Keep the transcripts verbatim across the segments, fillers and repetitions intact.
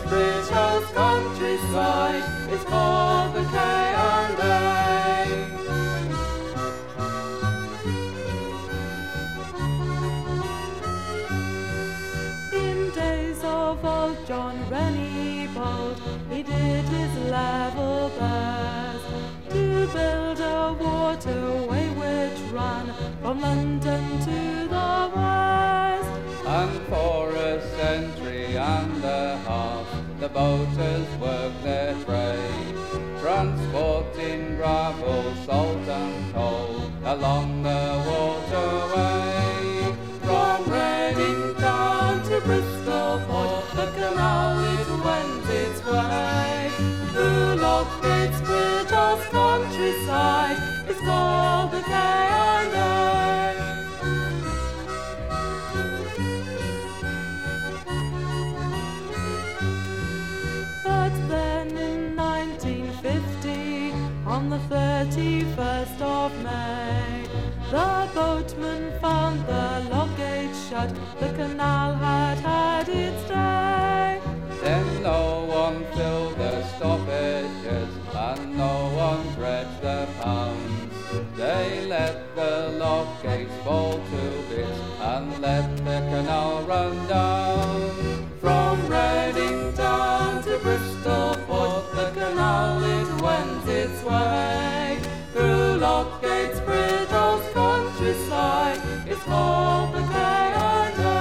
British countryside is called the K and A. In days of old, John Rennie bold, he did his level best to build a waterway which ran from London to the west. And for a century and a half the boaters worked their trade, transporting gravel, salt and coal along the waterway. From Reading down to Bristol Port, the canal it wends its way. Through Lockgate's Bridge, as countryside is called the K and A. On the thirty-first of May, the boatman found the Lockgate shut, the canal had had its day. Then no one filled the stoppages, and no one dredged the pounds. They let the Lockgates fall to bits, and let the canal run down. From Reading down to Bristol Port, the canal it wends its way. Through Lockgate's Bridge, as countryside is called the K and A.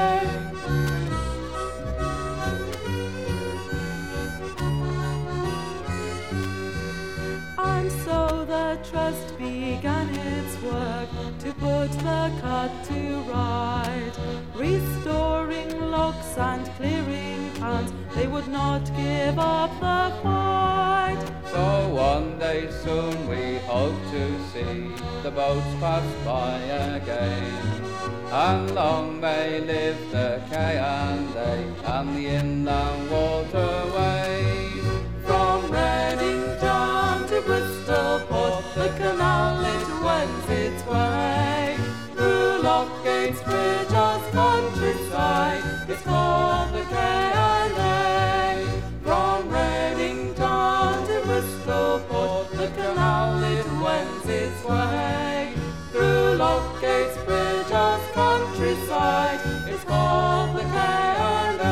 And so the trust began its work to put the cut to right, restoring locks and clearing pans. They would not give up the fight. So one day soon we hope to see the boats pass by again. And long may live the K and A and the inland waterways. From Reading down to Bristol Port, the canal it wends its way. Through Lockgate's Bridge, as countryside is called the K and A. From Reading down to Bristol Port, the canal it wends its way. Through Lockgate's Bridge, as countryside is called the K and A.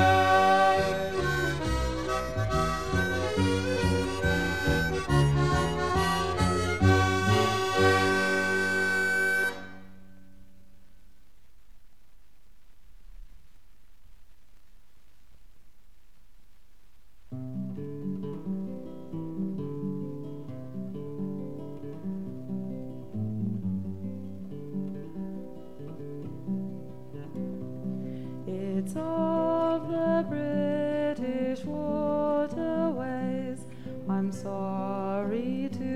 It's of the British waterways I'm sorry to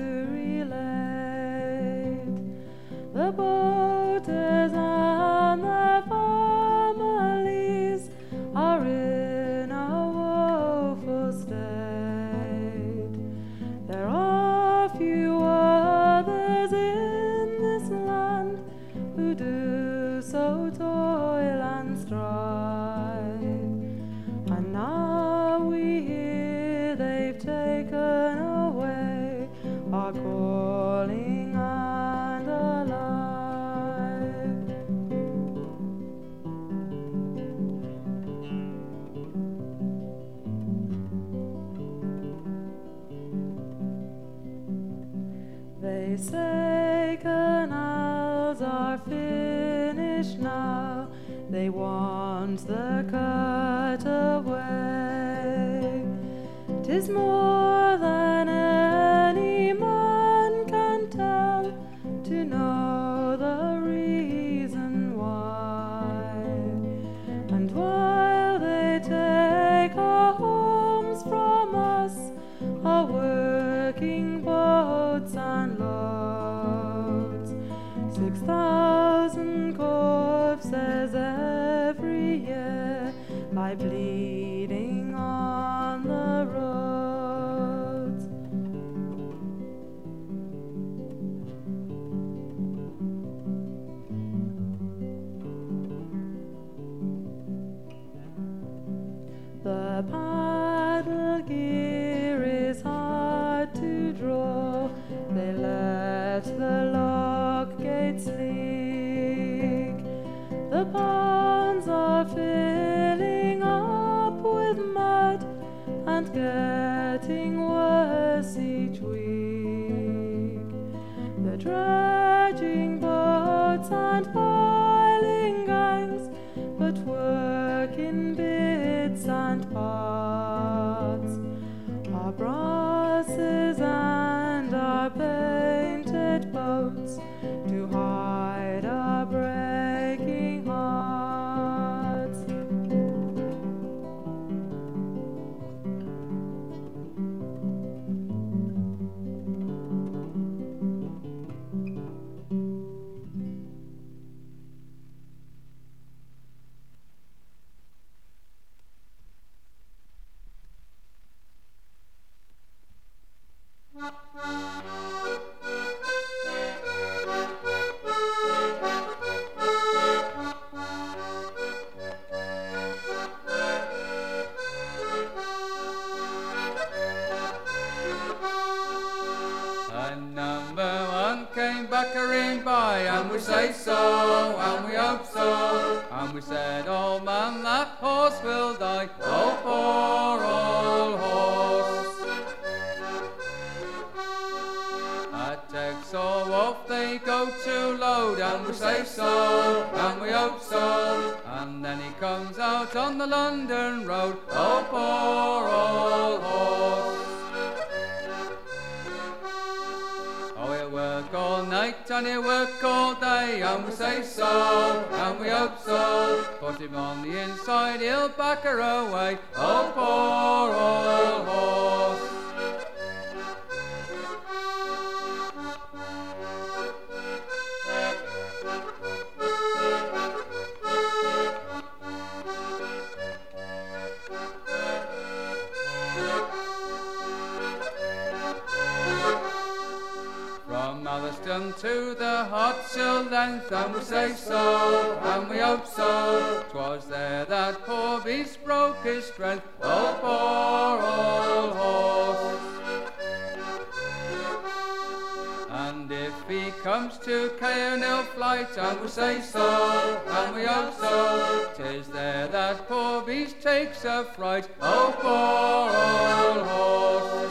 relate. The boaters and their families are in a woeful state. There are few others in this land who do so toil and strive, and now we hear they've taken away our calling and our life. They say canals are finished now, they want the cut away. 'Tis more than any man can tell to know the reason why. And while they take our homes from us, our working boats and loads, six thousand corpses every year lie bleeding on the roads. The and getting worse each week. The dredging boats and piling gangs, but work in bits and parts. Our brasses and our painted boats to hide our breaking hearts. And number one came backering by, and we say so, and we hope so, and we said, oh man, that horse will die, oh poor old horse. At Texel off they go to load, and we say so, and we hope so, and then he comes out on the London road, oh poor old horse. Oh, he'll work all night and he'll work all day, and we say so, and we hope so. Put him on the inside, he'll back her away, oh poor old horse. From Atherstone to the Hartshill length, and we say so, and we hope so. 'Twas there that poor beast broke his strength, oh poor old horse. And if he comes to Caernhill flight, and we say so, and we hope so, 'tis there that poor beast takes a fright, oh poor old horse.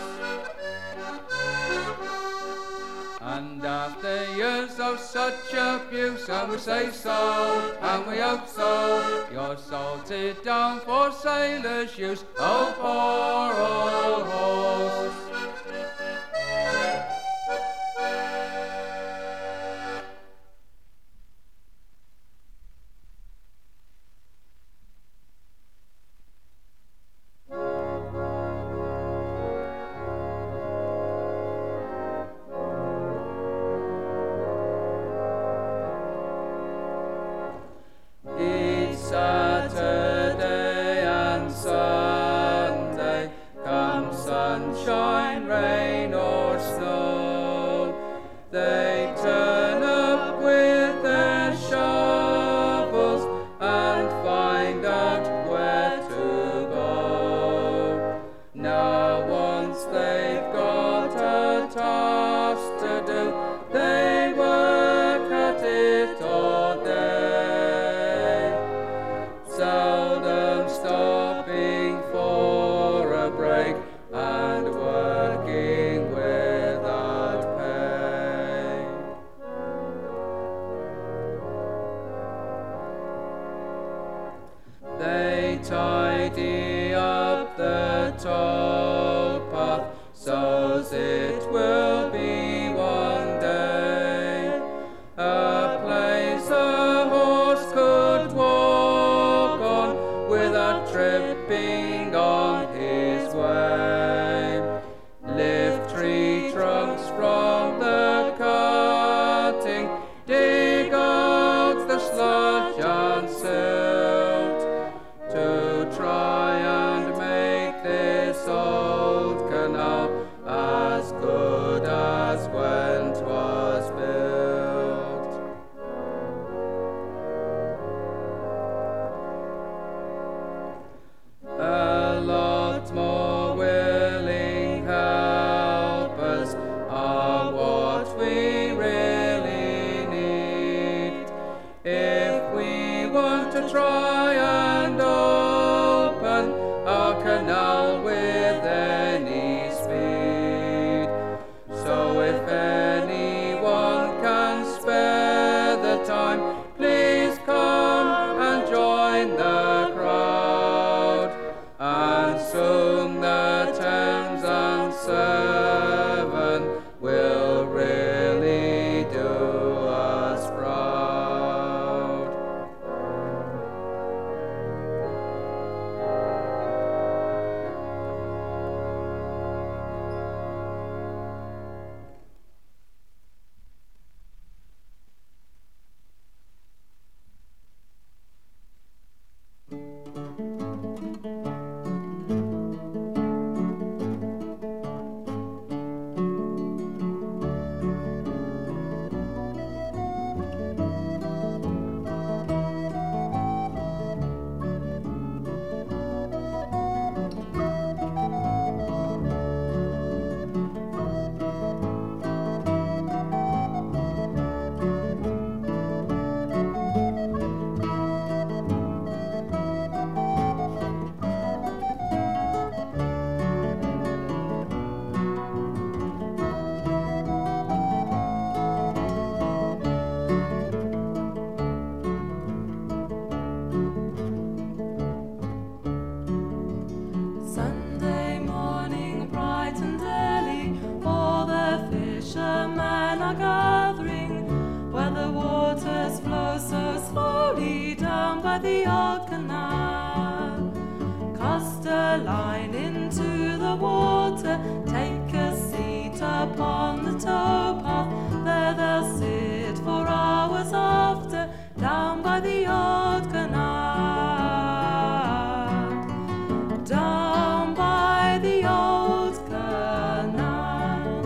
And after years of such abuse, and we say so, and we hope so, you're salted down for sailors' use, oh poor old horse. Saturday and Sunday, come sunshine, rain or snow, they turn up with their shovels and find out where to go. Now once they've got a task to do, they work at it all day, seldom stopping for a break and working without pay. They tidy up the towpath so's it will be one day a place a horse could walk on without tripping on his way. Lift tree trunks from the cutting, dig out the sludge and silt, to try and make this slowly down by the old canal. Cast a line into the water, take a seat upon the towpath. There they'll sit for hours after, down by the old canal. Down by the old canal.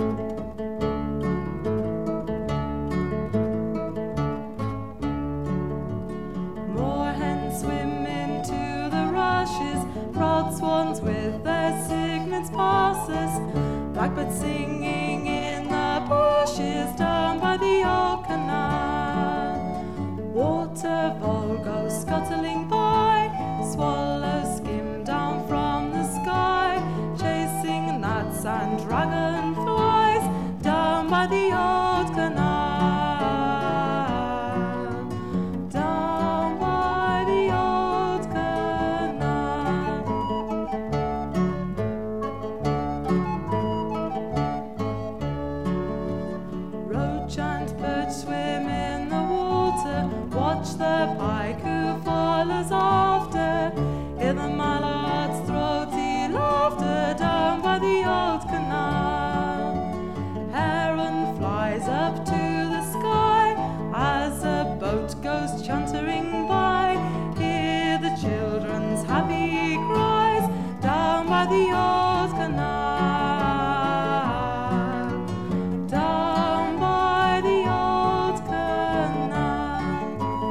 Moorhens swim into the rushes, proud swans with their signets pass us, blackbirds singing in the bushes, down by the old canal. Water vole goes scuttling by, swallows skim down from the sky, chasing gnats and dragonflies, down by the old canal. Down by the old canal. Roach and perch swim in the water, watch the pike who follows after, hear the mallard's throaty laughter, down by the old canal. Heron flies up to the sky as a boat goes chuntering by, hear the children's happy cries, down by the old canal. Down by the old canal.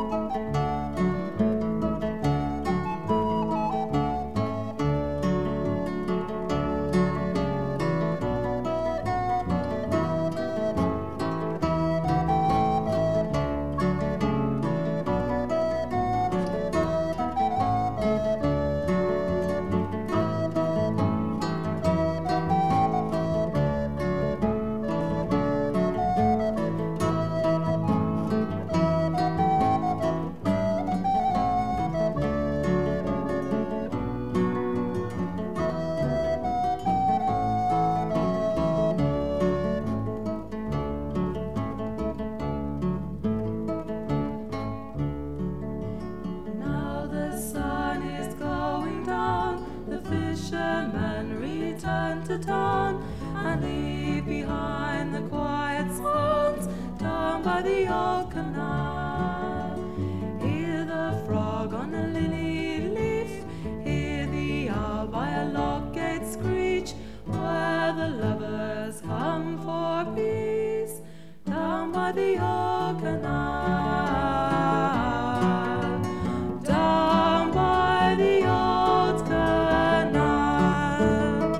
Now the sun is going down, the fishermen return to town, and leave behind the quiet swans, down by the old canal. Hear the frog on a lily leaf, hear the owl by a log gate screech, where the lovers come for peace, down by the old canal. Down by the old canal.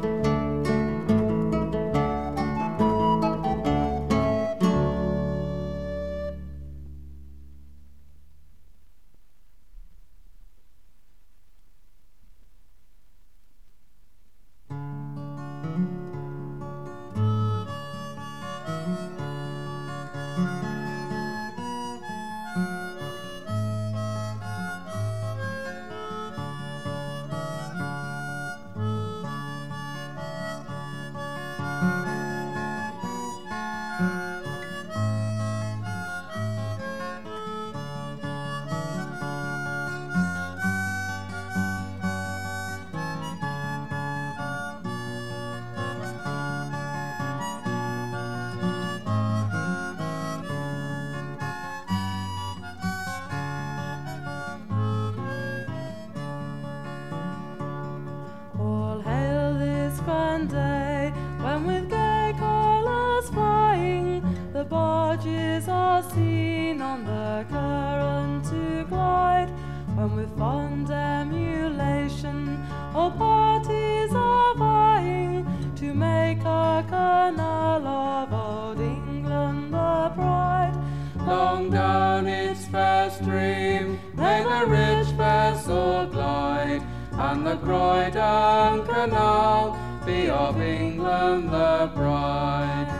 All hail this grand day, when with gay colours flying, the barges are seen on the current to glide, when with fond emulation all parties are vying to make a canal of old England the pride. Long down its fair stream may the rich vessel glide, and the Croydon Canal be of England the bride.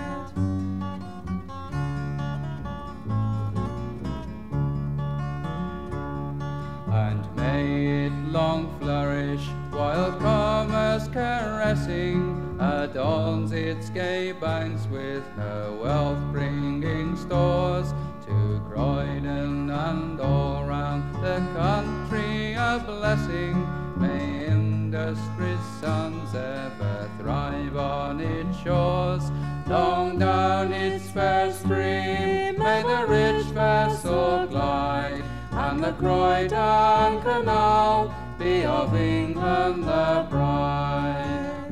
And may it long flourish, while commerce caressing adorns its gay banks with her wealth-bringing stores to Croydon and all round the country a blessing. May industry's sons ever thrive on its shores. Long down its fair stream may the rich vessel glide, and the Croydon Canal be of England the bride.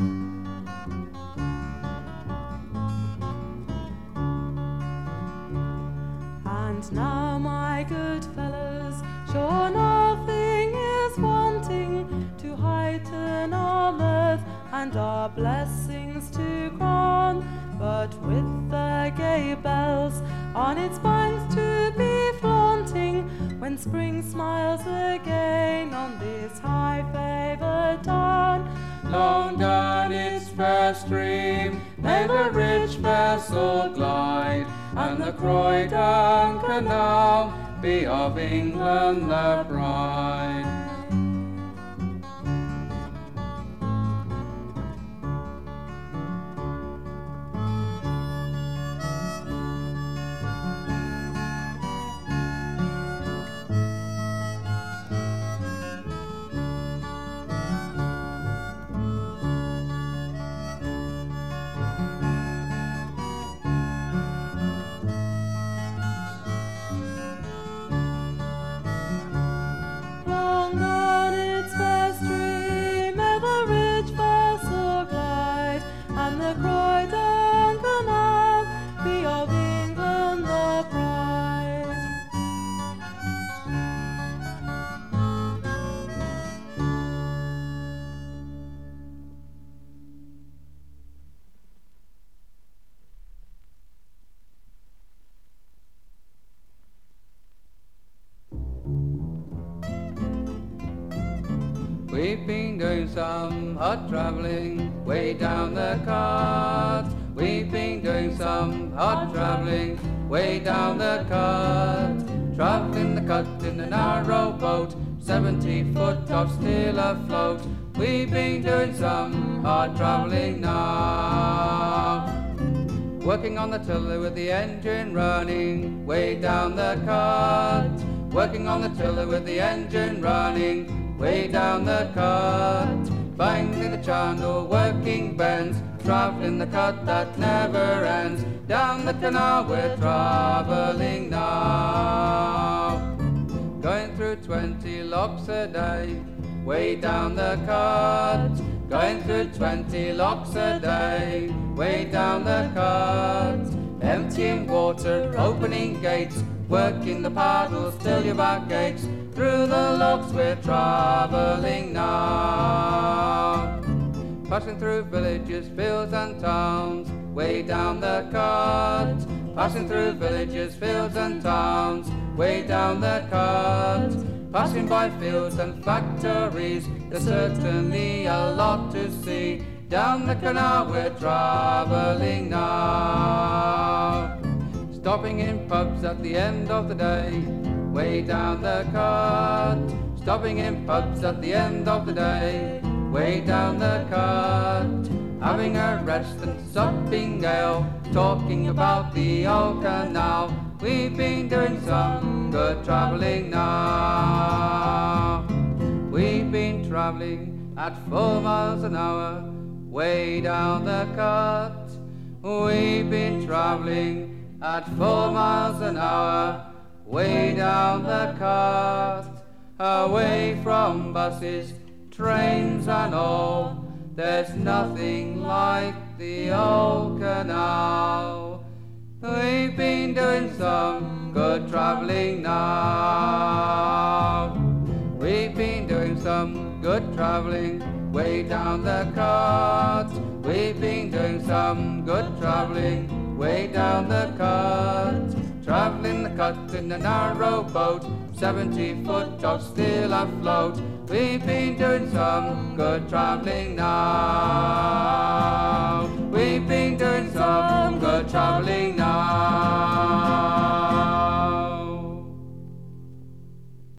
And now, my good fellows, sure nothing is wanting to heighten our mirth and our blessings to crown, but with the gay bells on its banks to be flaunting, when spring smiles again on this high-favoured town. Long down its fair stream may the rich vessel glide, and the Croydon Canal be of England the bride. We've been doing some hot travelling way down the Cart. We've been doing some hot travelling way down the Cart. Travelling the Cut in a narrow boat, seventy foot of steel afloat. We've been doing some hard travelling now. Working on the tiller with the engine running way down the Cart. Working on the tiller with the engine running way down the Cart, finding the channel, working bends, travelling the Cut that never ends. Down the canal we're travelling now, going through twenty locks a day, way down the Cart. Going through twenty locks a day, way down the Cart. Emptying water, opening gates, working the paddles till your back aches. Through the locks we're travelling now, passing through villages, fields and towns, way down the Cart. Passing through villages, fields and towns, way down the Cart. Passing by fields and factories, there's certainly a lot to see. Down the canal we're travelling now, stopping in pubs at the end of the day, way down the Cart. Stopping in pubs at the end of the day, way down the Cart. Having a rest and supping ale, talking about the old canal. We've been doing some good travelling now. We've been travelling at four miles an hour, way down the Cart. We've been travelling at four miles an hour, way down the Cart, away from buses, trains and all. There's nothing like the old canal. We've been doing some good travelling now. We've been doing some good travelling way down the Cart. We've been doing some good travelling way down the Cart. Travelling the Cut in a narrow boat, seventy foot of steel afloat. We've been doing some good travelling now.